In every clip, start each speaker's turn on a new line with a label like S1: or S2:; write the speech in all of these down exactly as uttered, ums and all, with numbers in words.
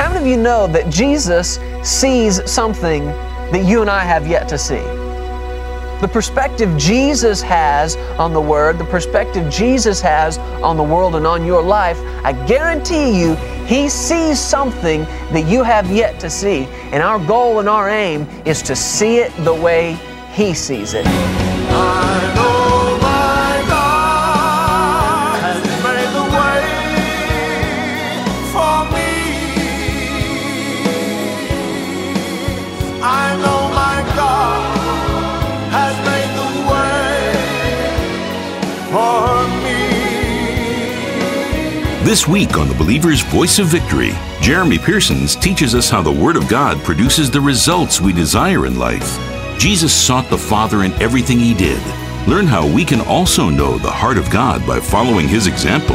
S1: How many of you know that Jesus sees something that you and I have yet to see? The perspective Jesus has on the Word, the perspective Jesus has on the world and on your life, I guarantee you, He sees something that you have yet to see. And our goal and our aim is to see it the way He sees it.
S2: I know my God has made the way for me. I know my God has made the way for me.
S3: This week on The Believer's Voice of Victory, Jeremy Pearsons teaches us how the Word of God produces the results we desire in life. Jesus sought the Father in everything He did. Learn how we can also know the heart of God by following His example.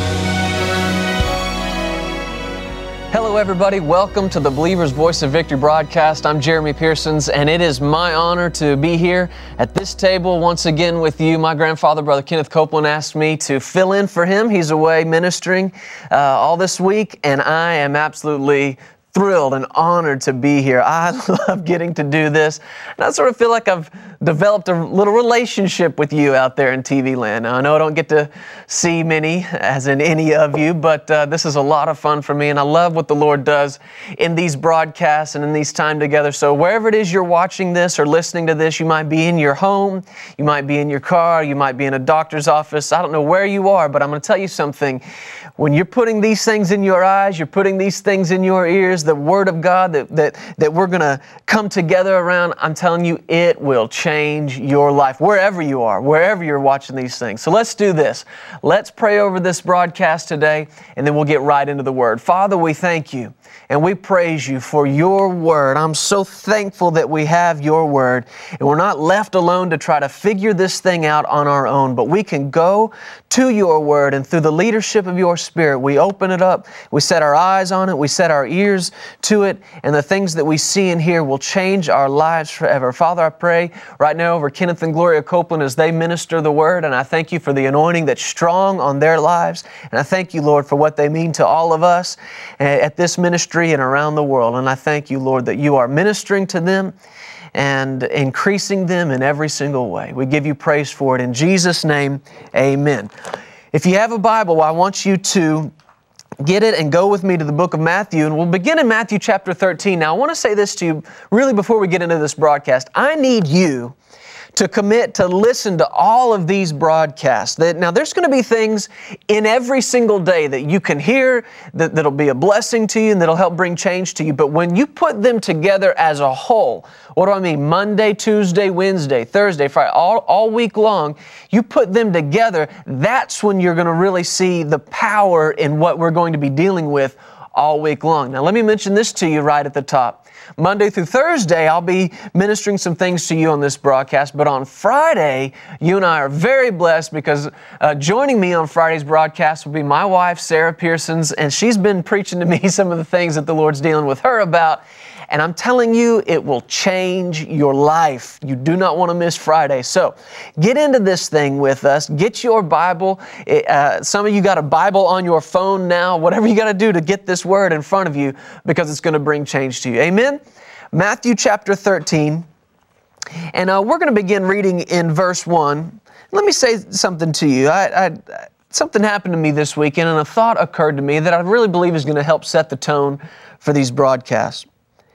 S1: Hello everybody, welcome to the Believer's Voice of Victory broadcast. I'm Jeremy Pearsons, and it is my honor to be here at this table once again with you. My grandfather, Brother Kenneth Copeland, asked me to fill in for him. He's away ministering uh, all this week, and I am absolutely thrilled and honored to be here. I love getting to do this, and I sort of feel like I've developed a little relationship with you out there in T V land. Now, I know I don't get to see many, as in any of you, but uh, this is a lot of fun for me, and I love what the Lord does in these broadcasts and in these time together. So wherever it is you're watching this or listening to this, you might be in your home, you might be in your car, you might be in a doctor's office. I don't know where you are, but I'm going to tell you something. When you're putting these things in your eyes, you're putting these things in your ears, the Word of God that, that, that we're going to come together around, I'm telling you, it will change your life, wherever you are, wherever you're watching these things. So let's do this. Let's pray over this broadcast today, and then we'll get right into the Word. Father, we thank you, and we praise you for your Word. I'm so thankful that we have your Word, and we're not left alone to try to figure this thing out on our own, but we can go to your Word, and through the leadership of your Spirit, we open it up, we set our eyes on it, we set our ears to it, and the things that we see and hear will change our lives forever. Father, I pray right now over Kenneth and Gloria Copeland as they minister the Word, and I thank you for the anointing that's strong on their lives, and I thank you, Lord, for what they mean to all of us at this ministry and around the world, and I thank you, Lord, that you are ministering to them and increasing them in every single way. We give you praise for it. In Jesus' name, amen. If you have a Bible, I want you to get it and go with me to the book of Matthew, and we'll begin in Matthew chapter thirteen. Now, I want to say this to you really before we get into this broadcast. I need you to commit to listen to all of these broadcasts. That, now, there's going to be things in every single day that you can hear that, that'll be a blessing to you and that'll help bring change to you. But when you put them together as a whole, what do I mean? Monday, Tuesday, Wednesday, Thursday, Friday, all, all week long, you put them together, that's when you're going to really see the power in what we're going to be dealing with all week long. Now, let me mention this to you right at the top. Monday through Thursday, I'll be ministering some things to you on this broadcast, but on Friday, you and I are very blessed because uh, joining me on Friday's broadcast will be my wife, Sarah Pearsons, and she's been preaching to me some of the things that the Lord's dealing with her about. And I'm telling you, it will change your life. You do not want to miss Friday. So get into this thing with us. Get your Bible. Uh, some of you got a Bible on your phone now. Whatever you got to do to get this Word in front of you, because it's going to bring change to you. Amen? Matthew chapter thirteen. And uh, we're going to begin reading in verse one. Let me say something to you. I, I, something happened to me this weekend, and a thought occurred to me that I really believe is going to help set the tone for these broadcasts.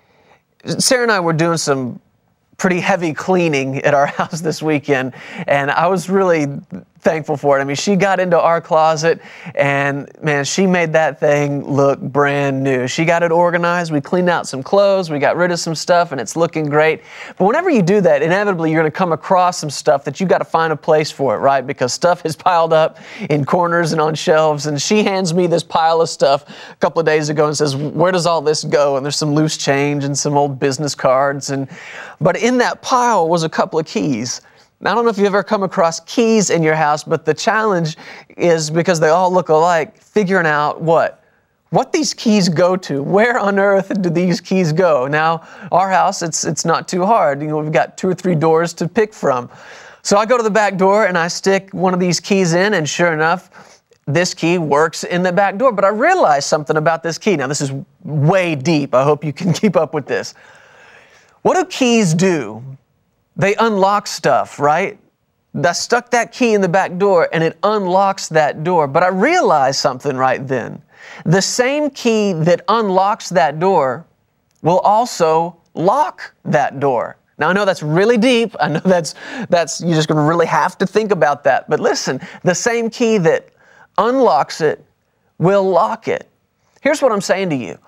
S1: Sarah and I were doing some pretty heavy cleaning at our house this weekend, and I was really thankful for it. I mean, she got into our closet, and man, she made that thing look brand new. She got it organized. We cleaned out some clothes. We got rid of some stuff, and it's looking great. But whenever you do that, inevitably you're going to come across some stuff that you got to find a place for it, right? Because stuff is piled up in corners and on shelves. And she hands me this pile of stuff a couple of days ago and says, "Where does all this go?" And there's some loose change and some old business cards. And but in that pile was a couple of keys. Now, I don't know if you've ever come across keys in your house, but the challenge is, because they all look alike, figuring out what? What these keys go to. Where on earth do these keys go? Now, our house, it's it's not too hard. You know, we've got two or three doors to pick from. So I go to the back door and I stick one of these keys in, and sure enough, this key works in the back door. But I realized something about this key. Now, this is way deep. I hope you can keep up with this. What do keys do? They unlock stuff, right? I stuck that key in the back door and it unlocks that door. But I realized something right then. The same key that unlocks that door will also lock that door. Now, I know that's really deep. I know that's, that's you're just going to really have to think about that. But listen, the same key that unlocks it will lock it. Here's what I'm saying to you.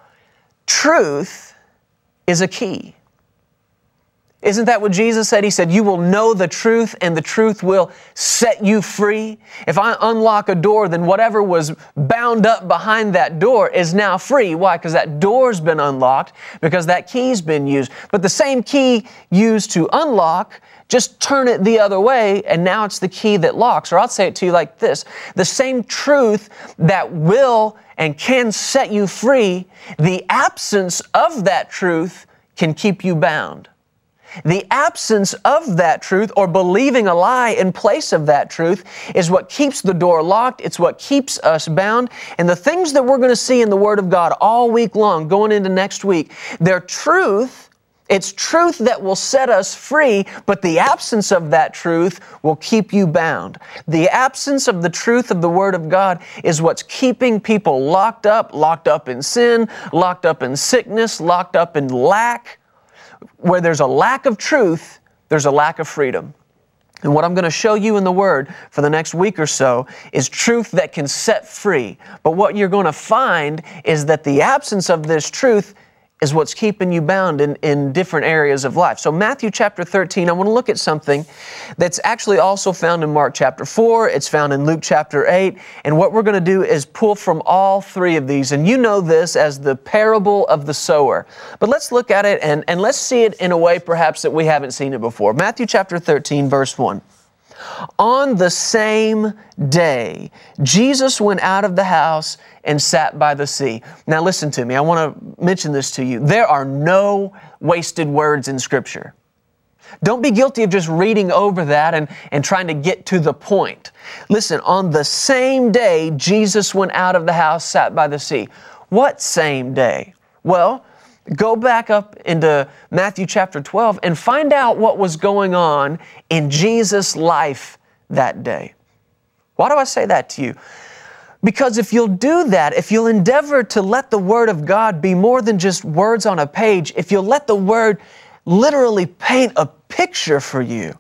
S1: Truth is a key. Isn't that what Jesus said? He said, you will know the truth and the truth will set you free. If I unlock a door, then whatever was bound up behind that door is now free. Why? Because that door's been unlocked, because that key's been used. But the same key used to unlock, just turn it the other way, and now it's the key that locks. Or I'll say it to you like this. The same truth that will and can set you free, the absence of that truth can keep you bound. The absence of that truth, or believing a lie in place of that truth, is what keeps the door locked. It's what keeps us bound. And the things that we're going to see in the Word of God all week long, going into next week, they're truth. It's truth that will set us free, but the absence of that truth will keep you bound. The absence of the truth of the Word of God is what's keeping people locked up, locked up in sin, locked up in sickness, locked up in lack. Where there's a lack of truth, there's a lack of freedom. And what I'm going to show you in the Word for the next week or so is truth that can set free. But what you're going to find is that the absence of this truth is what's keeping you bound in, in different areas of life. So Matthew chapter thirteen, I want to look at something that's actually also found in Mark chapter four. It's found in Luke chapter eight. And what we're going to do is pull from all three of these. And you know this as the parable of the sower. But let's look at it and, and let's see it in a way perhaps that we haven't seen it before. Matthew chapter thirteen, verse one. On the same day, Jesus went out of the house and sat by the sea. Now listen to me. I want to mention this to you. There are no wasted words in Scripture. Don't be guilty of just reading over that and, and trying to get to the point. Listen, on the same day, Jesus went out of the house, sat by the sea. What same day? Well, go back up into Matthew chapter twelve and find out what was going on in Jesus' life that day. Why do I say that to you? Because if you'll do that, if you'll endeavor to let the Word of God be more than just words on a page, if you'll let the Word literally paint a picture for you,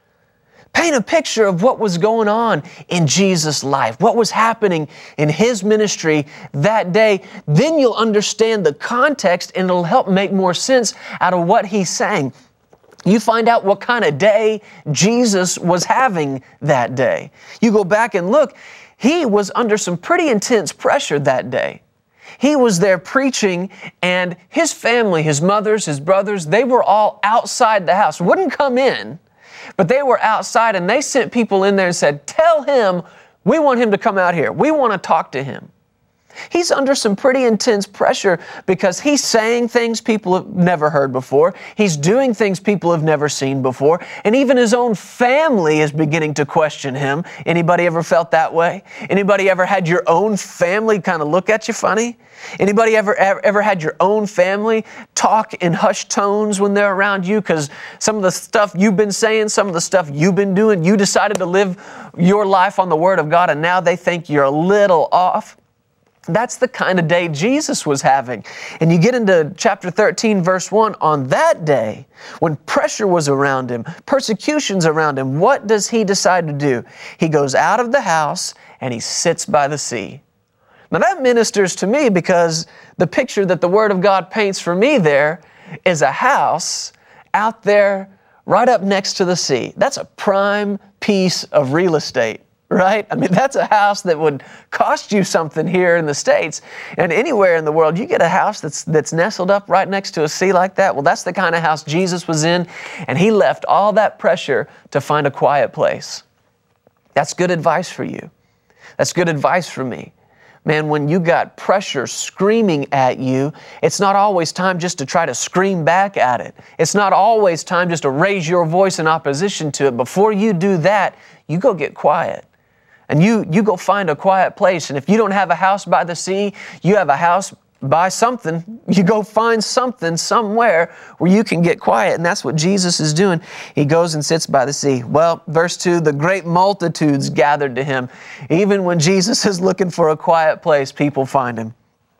S1: paint a picture of what was going on in Jesus' life, what was happening in His ministry that day, then you'll understand the context and it'll help make more sense out of what He's saying. You find out what kind of day Jesus was having that day. You go back and look, He was under some pretty intense pressure that day. He was there preaching, and His family, His mothers, His brothers, they were all outside the house, wouldn't come in, but they were outside, and they sent people in there and said, tell him we want him to come out here. We want to talk to him. He's under some pretty intense pressure because he's saying things people have never heard before. He's doing things people have never seen before. And even his own family is beginning to question him. Anybody ever felt that way? Anybody ever had your own family kind of look at you funny? Anybody ever, ever, ever had your own family talk in hushed tones when they're around you because some of the stuff you've been saying, some of the stuff you've been doing, you decided to live your life on the Word of God and now they think you're a little off? That's the kind of day Jesus was having. And you get into chapter thirteen, verse one, on that day, when pressure was around him, persecution's around him, what does he decide to do? He goes out of the house and he sits by the sea. Now that ministers to me because the picture that the Word of God paints for me there is a house out there right up next to the sea. That's a prime piece of real estate. Right? I mean, that's a house that would cost you something here in the States. And anywhere in the world, you get a house that's that's nestled up right next to a sea like that. Well, that's the kind of house Jesus was in. And He left all that pressure to find a quiet place. That's good advice for you. That's good advice for me. Man, when you got pressure screaming at you, it's not always time just to try to scream back at it. It's not always time just to raise your voice in opposition to it. Before you do that, you go get quiet. And you, you go find a quiet place. And if you don't have a house by the sea, you have a house buy something. You go find something somewhere where you can get quiet. And that's what Jesus is doing. He goes and sits by the sea. Well, verse two, the great multitudes gathered to him. Even when Jesus is looking for a quiet place, people find him.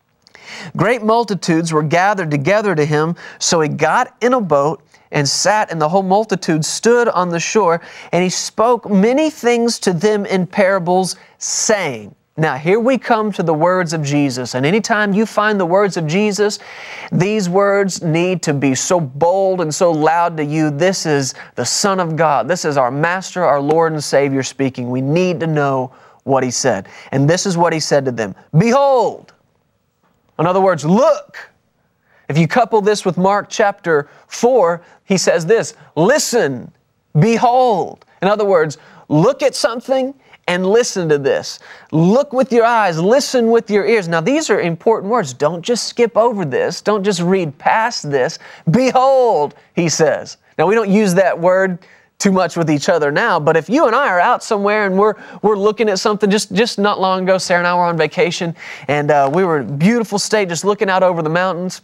S1: Great multitudes were gathered together to him, so he got in a boat and sat, and the whole multitude stood on the shore, and he spoke many things to them in parables, saying. Now, here we come to the words of Jesus, and anytime you find the words of Jesus, these words need to be so bold and so loud to you. This is the Son of God. This is our Master, our Lord and Savior speaking. We need to know what He said. And this is what He said to them. Behold! In other words, look! If you couple this with Mark chapter four, He says this, listen, behold. In other words, look at something and listen to this. Look with your eyes, listen with your ears. Now, these are important words. Don't just skip over this. Don't just read past this. Behold, He says. Now, we don't use that word too much with each other now, but if you and I are out somewhere and we're we're looking at something, just, just not long ago, Sarah and I were on vacation, and uh, we were in a beautiful state just looking out over the mountains,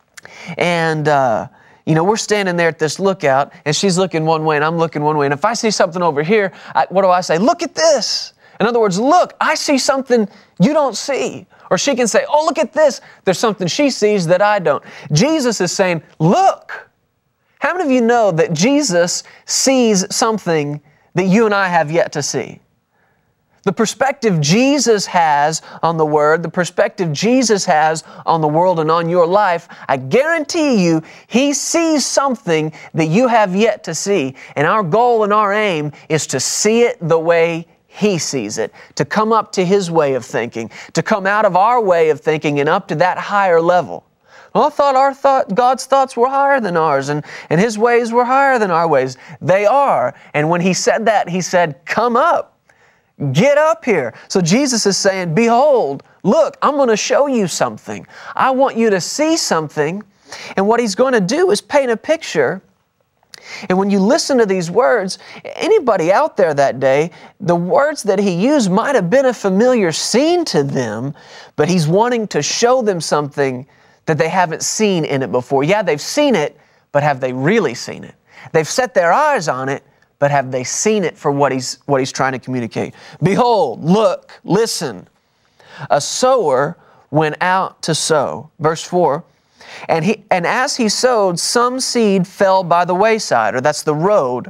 S1: and uh, you know, we're standing there at this lookout, and she's looking one way, and I'm looking one way. And if I see something over here, I, what do I say? Look at this. In other words, look, I see something you don't see. Or she can say, oh, look at this. There's something she sees that I don't. Jesus is saying, look. How many of you know that Jesus sees something that you and I have yet to see? The perspective Jesus has on the Word, the perspective Jesus has on the world and on your life, I guarantee you, He sees something that you have yet to see. And our goal and our aim is to see it the way He sees it, to come up to His way of thinking, to come out of our way of thinking and up to that higher level. Well, I thought our thought, God's thoughts were higher than ours, and, and His ways were higher than our ways. They are. And when He said that, He said, come up. Get up here. So Jesus is saying, behold, look, I'm going to show you something. I want you to see something. And what He's going to do is paint a picture. And when you listen to these words, anybody out there that day, the words that He used might have been a familiar scene to them, but He's wanting to show them something that they haven't seen in it before. Yeah, they've seen it, but have they really seen it? They've set their eyes on it, but have they seen it for what he's, what he's trying to communicate? Behold, look, listen. A sower went out to sow. Verse four, and, he, and as he sowed, some seed fell by the wayside, or that's the road,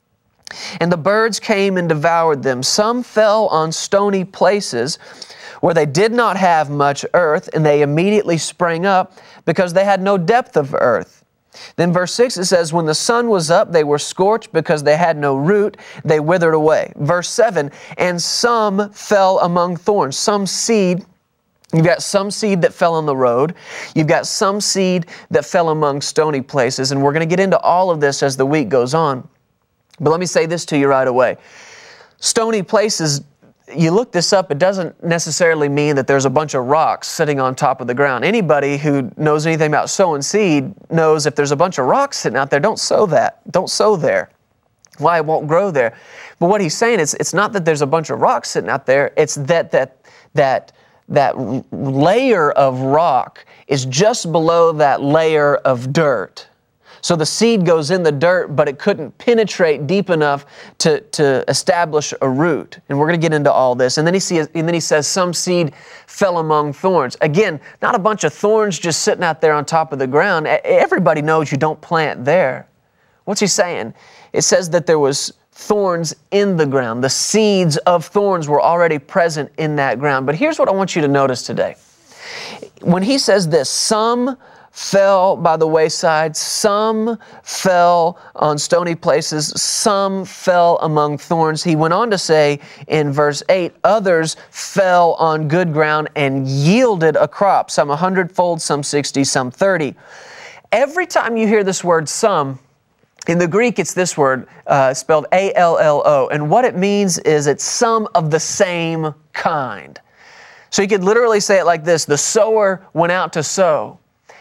S1: and the birds came and devoured them. Some fell on stony places where they did not have much earth, and they immediately sprang up because they had no depth of earth. Then verse six, it says, when the sun was up, they were scorched because they had no root. They withered away. Verse seven, and some fell among thorns. Some seed, you've got some seed that fell on the road. You've got some seed that fell among stony places. And we're going to get into all of this as the week goes on. But let me say this to you right away. Stony places, you look this up, it doesn't necessarily mean that there's a bunch of rocks sitting on top of the ground. Anybody who knows anything about sowing seed knows if there's a bunch of rocks sitting out there, don't sow that. Don't sow there. Why? It won't grow there. But what he's saying is, it's not that there's a bunch of rocks sitting out there, it's that that that that layer of rock is just below that layer of dirt. So the seed goes in the dirt, but it couldn't penetrate deep enough to, to establish a root. And we're going to get into all this. And then he sees, and then he says, some seed fell among thorns. Again, not a bunch of thorns just sitting out there on top of the ground. Everybody knows you don't plant there. What's he saying? It says that there was thorns in the ground. The seeds of thorns were already present in that ground. But here's what I want you to notice today. When he says this, some fell by the wayside, some fell on stony places, some fell among thorns. He went on to say in verse eight, others fell on good ground and yielded a crop, some a hundredfold, some sixty, some thirty. Every time you hear this word some, in the Greek it's this word, uh, spelled A L L O, and what it means is it's some of the same kind. So you could literally say it like this, the sower went out to sow.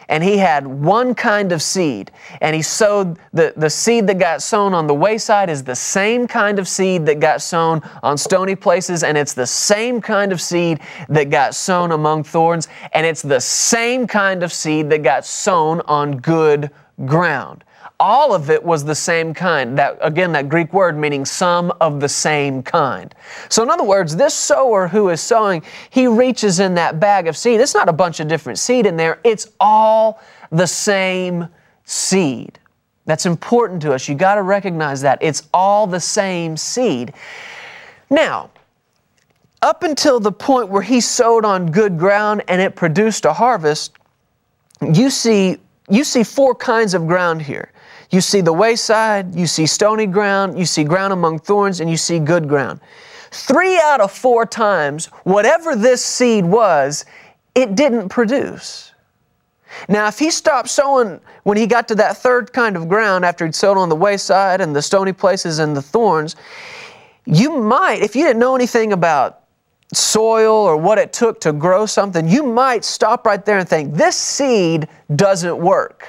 S1: and he had one kind of seed, and he sowed, the, the seed that got sown on the wayside is the same kind of seed that got sown on stony places, and it's the same kind of seed that got sown among thorns, and it's the same kind of seed that got sown on good ground. All of it was the same kind. That, again, that Greek word meaning some of the same kind. So in other words, this sower who is sowing, he reaches in that bag of seed. It's not a bunch of different seed in there. It's all the same seed. That's important to us. You got to recognize that. It's all the same seed. Now, up until the point where he sowed on good ground and it produced a harvest, you see, you see four kinds of ground here. You see the wayside, you see stony ground, you see ground among thorns, and you see good ground. Three out of four times, whatever this seed was, it didn't produce. Now, if he stopped sowing when he got to that third kind of ground after he'd sowed on the wayside and the stony places and the thorns, you might, if you didn't know anything about soil or what it took to grow something, you might stop right there and think, this seed doesn't work.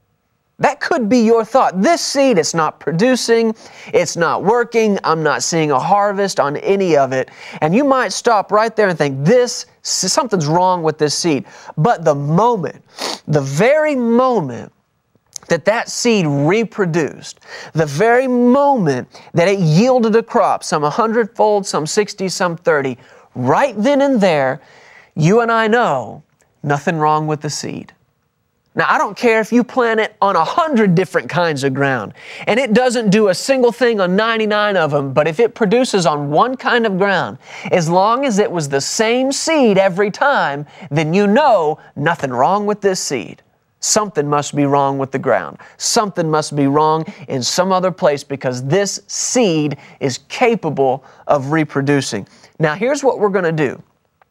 S1: That could be your thought. This seed, it's not producing, it's not working, I'm not seeing a harvest on any of it. And you might stop right there and think, this, something's wrong with this seed. But the moment, the very moment that that seed reproduced, the very moment that it yielded a crop, some a hundredfold, some sixty, some thirty, right then and there, you and I know nothing wrong with the seed. Now, I don't care if you plant it on a hundred different kinds of ground and it doesn't do a single thing on ninety-nine of them, but if it produces on one kind of ground, as long as it was the same seed every time, then you know nothing wrong with this seed. Something must be wrong with the ground. Something must be wrong in some other place because this seed is capable of reproducing. Now, here's what we're going to do.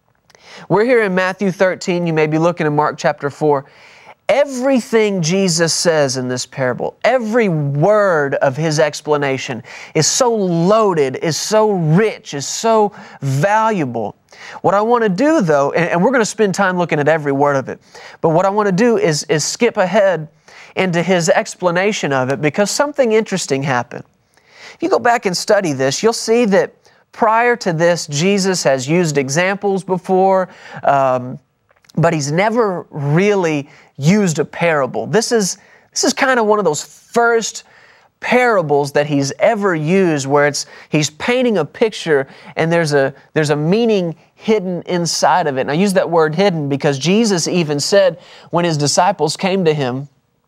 S1: We're here in Matthew thirteen. You may be looking in Mark chapter four. Everything Jesus says in this parable, every word of His explanation is so loaded, is so rich, is so valuable. What I want to do though, and we're going to spend time looking at every word of it, but what I want to do is, is skip ahead into His explanation of it because something interesting happened. If you go back and study this, you'll see that prior to this, Jesus has used examples before, um, but He's never really used a parable. This is, this is kind of one of those first parables that He's ever used where it's, He's painting a picture and there's a, there's a meaning hidden inside of it. And I use that word hidden because Jesus even said when His disciples came to Him,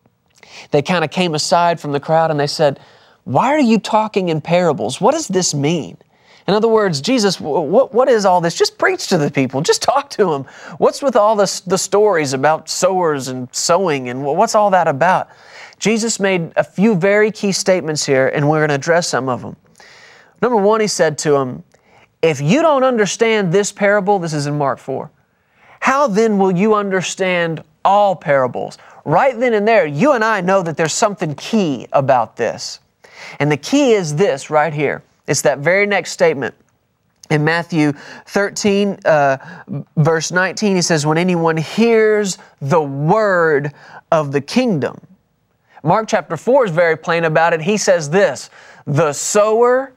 S1: they kind of came aside from the crowd and they said, "Why are you talking in parables? What does this mean?" In other words, Jesus, what, what is all this? Just preach to the people. Just talk to them. What's with all this, the stories about sowers and sowing and what's all that about? Jesus made a few very key statements here and we're going to address some of them. Number one, He said to them, if you don't understand this parable, this is in Mark four, how then will you understand all parables? Right then and there, you and I know that there's something key about this. And the key is this right here. It's that very next statement. In Matthew thirteen, uh, verse nineteen, He says, when anyone hears the word of the kingdom. Mark chapter four is very plain about it. He says this, the sower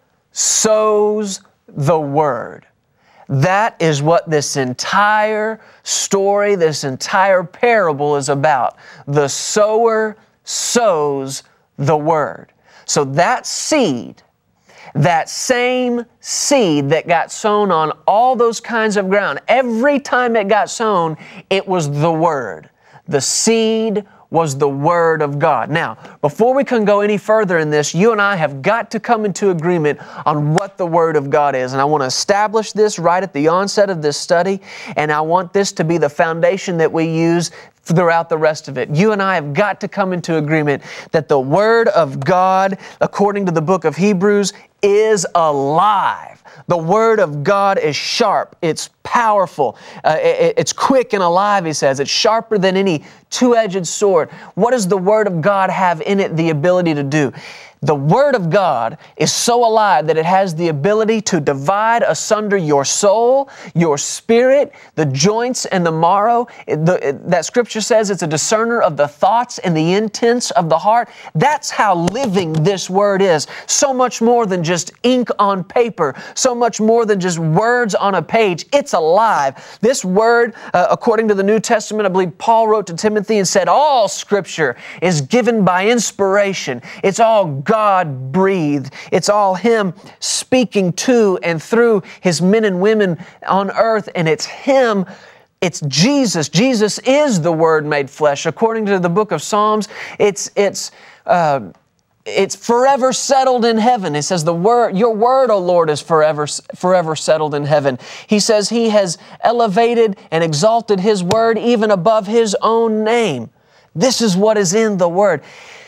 S1: sows the word. That is what this entire story, this entire parable is about. The sower sows the word. So that seed, that same seed that got sown on all those kinds of ground, every time it got sown, it was the Word. The seed was the Word of God. Now, before we can go any further in this, you and I have got to come into agreement on what the Word of God is. And I want to establish this right at the onset of this study, and I want this to be the foundation that we use throughout the rest of it. You and I have got to come into agreement that the Word of God, according to the book of Hebrews, is alive. The Word of God is sharp. It's powerful. Uh, it, it's quick and alive, he says. It's sharper than any two-edged sword. What does the Word of God have in it the ability to do? The Word of God is so alive that it has the ability to divide asunder your soul, your spirit, the joints and the marrow. The, that Scripture says it's a discerner of the thoughts and the intents of the heart. That's how living this Word is. So much more than just ink on paper, so much more than just words on a page. It's alive. This Word, uh, according to the New Testament, I believe Paul wrote to Timothy and said, all Scripture is given by inspiration. It's all God. God breathed. It's all Him speaking to and through His men and women on earth, and it's Him. It's Jesus. Jesus is the Word made flesh. According to the book of Psalms, it's it's uh, it's forever settled in heaven. It says, "The word, your word, O Lord, is forever forever settled in heaven." He says He has elevated and exalted His word even above His own name. This is what is in the Word.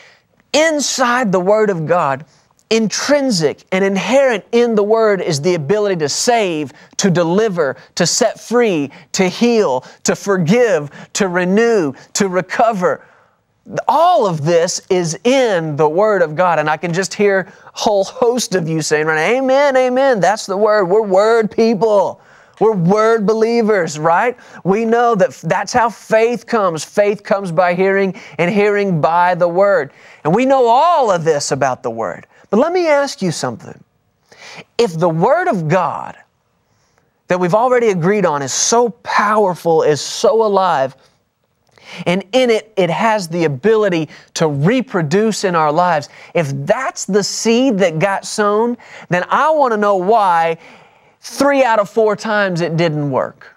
S1: Inside the Word of God, intrinsic and inherent in the Word is the ability to save, to deliver, to set free, to heal, to forgive, to renew, to recover. All of this is in the Word of God. And I can just hear a whole host of you saying, right, amen, amen, that's the Word. We're Word people. We're Word believers, right? We know that that's how faith comes. Faith comes by hearing, and hearing by the Word. And we know all of this about the Word. But let me ask you something. If the Word of God that we've already agreed on is so powerful, is so alive, and in it, it has the ability to reproduce in our lives, if that's the seed that got sown, then I want to know why three out of four times it didn't work.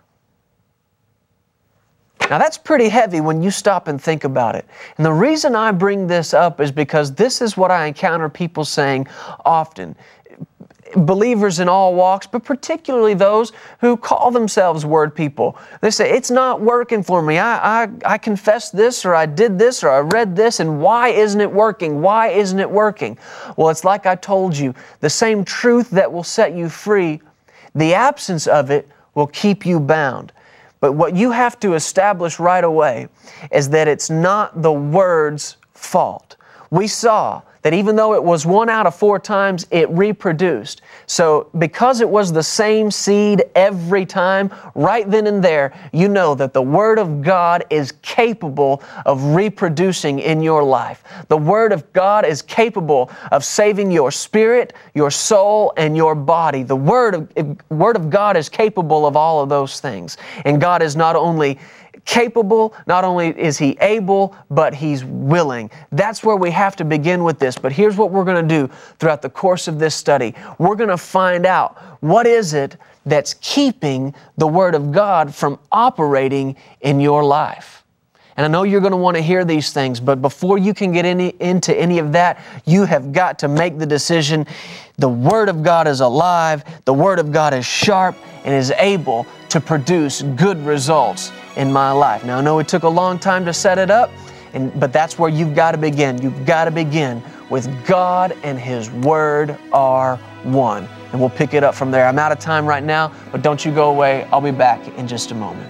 S1: Now that's pretty heavy when you stop and think about it. And the reason I bring this up is because this is what I encounter people saying often. Believers in all walks, but particularly those who call themselves Word people. They say, it's not working for me. I, I, I confessed this, or I did this, or I read this, and why isn't it working? Why isn't it working? Well, it's like I told you, the same truth that will set you free, the absence of it will keep you bound. But what you have to establish right away is that it's not the Word's fault. We saw that even though it was one out of four times, it reproduced. So because it was the same seed every time, right then and there, you know that the Word of God is capable of reproducing in your life. The Word of God is capable of saving your spirit, your soul, and your body. The Word of, Word of God is capable of all of those things. And God is not only capable, not only is He able, but He's willing. That's where we have to begin with this. But here's what we're going to do throughout the course of this study. We're going to find out what is it that's keeping the Word of God from operating in your life. And I know you're going to want to hear these things, but before you can get any, into any of that, you have got to make the decision. The Word of God is alive, the Word of God is sharp, and is able to produce good results in my life. Now, I know it took a long time to set it up, and, but that's where you've got to begin. You've got to begin with God and His Word are one. And we'll pick it up from there. I'm out of time right now, but don't you go away. I'll be back in just a moment.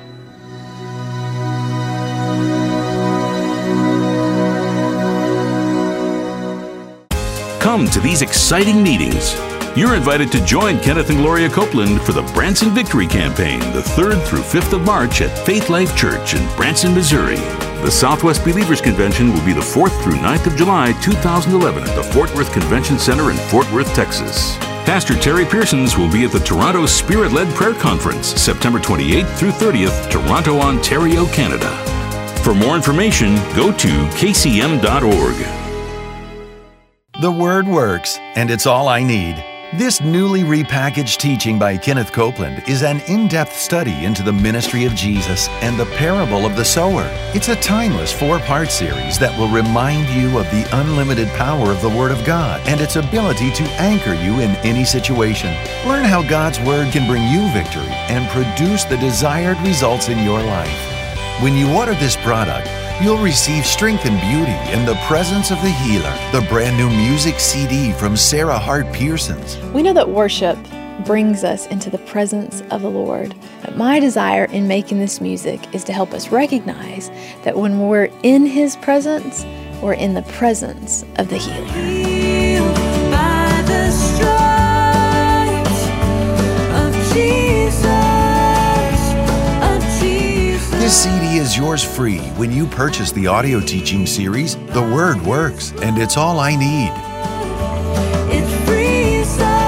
S3: Come to these exciting meetings. You're invited to join Kenneth and Gloria Copeland for the Branson Victory Campaign, the third through fifth of March at Faith Life Church in Branson, Missouri. The Southwest Believers Convention will be the fourth through ninth of July, two thousand eleven at the Fort Worth Convention Center in Fort Worth, Texas. Pastor Terry Pearsons will be at the Toronto Spirit-Led Prayer Conference, September twenty-eighth through thirtieth, Toronto, Ontario, Canada. For more information, go to k c m dot org.
S4: The Word works, and it's all I need. This newly repackaged teaching by Kenneth Copeland is an in-depth study into the ministry of Jesus and the parable of the sower. It's a timeless four-part series that will remind you of the unlimited power of the Word of God and its ability to anchor you in any situation. Learn how God's Word can bring you victory and produce the desired results in your life. When you order this product, you'll receive Strength and Beauty in the Presence of the Healer, the brand new music C D from Sarah Hart Pearsons.
S5: We know that worship brings us into the presence of the Lord. But my desire in making this music is to help us recognize that when we're in His presence, we're in the presence of the Healer.
S6: Healed by the stripes of Jesus, of Jesus.
S4: This C D is yours free when you purchase the audio teaching series, The Word Works, and It's All I Need.
S6: It frees us.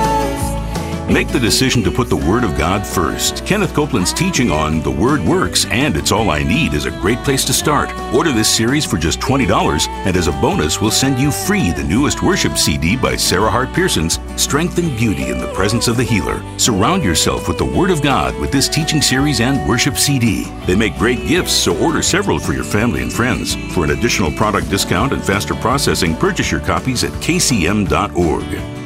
S3: Make the decision to put the Word of God first. Kenneth Copeland's teaching on The Word Works and It's All I Need is a great place to start. Order this series for just twenty dollars, and as a bonus, we'll send you free the newest worship C D by Sarah Hart Pearsons, Strength and Beauty in the Presence of the Healer. Surround yourself with the Word of God with this teaching series and worship C D. They make great gifts, so order several for your family and friends. For an additional product discount and faster processing, purchase your copies at k c m dot org.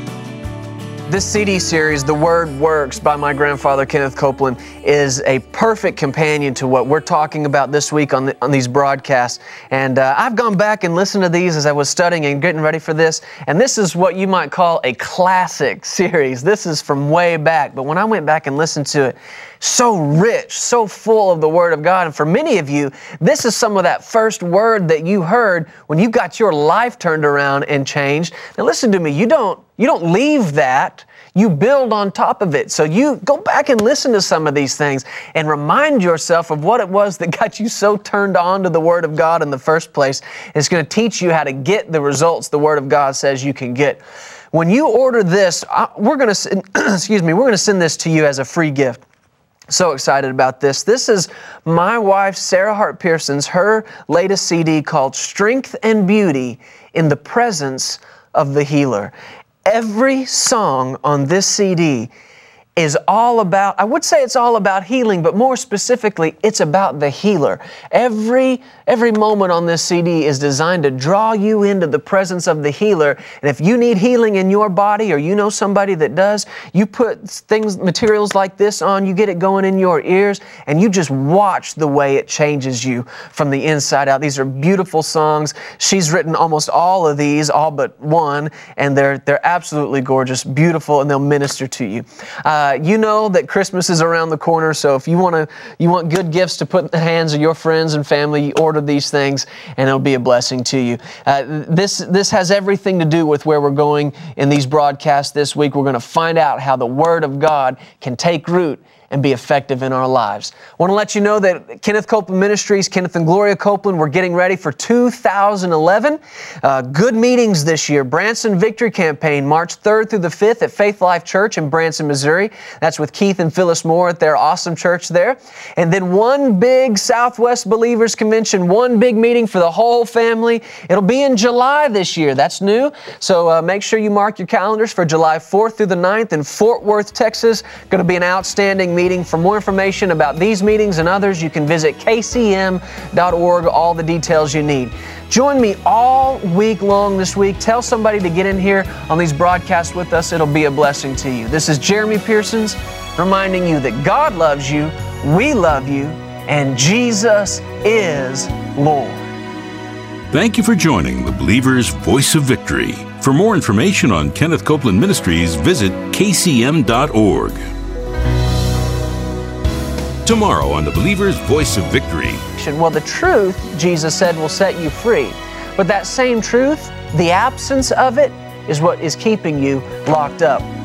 S1: This C D series, The Word Works, by my grandfather, Kenneth Copeland, is a perfect companion to what we're talking about this week on, the, on these broadcasts. And uh, I've gone back and listened to these as I was studying and getting ready for this. And this is what you might call a classic series. This is from way back. But when I went back and listened to it, so rich, so full of the Word of God. And for many of you, this is some of that first word that you heard when you got your life turned around and changed. Now listen to me, you don't, you don't leave that. You build on top of it. So you go back and listen to some of these things and remind yourself of what it was that got you so turned on to the Word of God in the first place. It's going to teach you how to get the results the Word of God says you can get. When you order this, we're going to, excuse me, we're going to send this to you as a free gift. So excited about this. This is my wife, Sarah Hart Pearsons, her latest C D called Strength and Beauty in the Presence of the Healer. Every song on this C D is all about, I would say it's all about healing, but more specifically, it's about the healer. Every, every moment on this C D is designed to draw you into the presence of the healer. And if you need healing in your body, or you know somebody that does, you put things, materials like this on, you get it going in your ears, and you just watch the way it changes you from the inside out. These are beautiful songs. She's written almost all of these, all but one, and they're, they're absolutely gorgeous, beautiful, and they'll minister to you. Uh, Uh, you know that Christmas is around the corner, so if you want to, you want good gifts to put in the hands of your friends and family, you order these things, and it'll be a blessing to you. Uh, this this has everything to do with where we're going in these broadcasts this week. We're going to find out how the Word of God can take root and be effective in our lives. I want to let you know that Kenneth Copeland Ministries, Kenneth and Gloria Copeland, we're getting ready for two thousand eleven. Uh, good meetings this year. Branson Victory Campaign, March third through the fifth at Faith Life Church in Branson, Missouri. That's with Keith and Phyllis Moore at their awesome church there. And then one big Southwest Believers Convention, one big meeting for the whole family. It'll be in July this year. That's new. So uh, make sure you mark your calendars for July fourth through the ninth in Fort Worth, Texas. Going to be an outstanding meeting. For more information about these meetings and others, you can visit k c m dot org, all the details you need. Join me all week long this week. Tell somebody to get in here on these broadcasts with us. It'll be a blessing to you. This is Jeremy Pearsons reminding you that God loves you, we love you, and Jesus is Lord.
S3: Thank you for joining the Believer's Voice of Victory. For more information on Kenneth Copeland Ministries, visit k c m dot org. Tomorrow on the Believer's Voice of Victory.
S1: Well, the truth, Jesus said, will set you free. But that same truth, the absence of it, is what is keeping you locked up.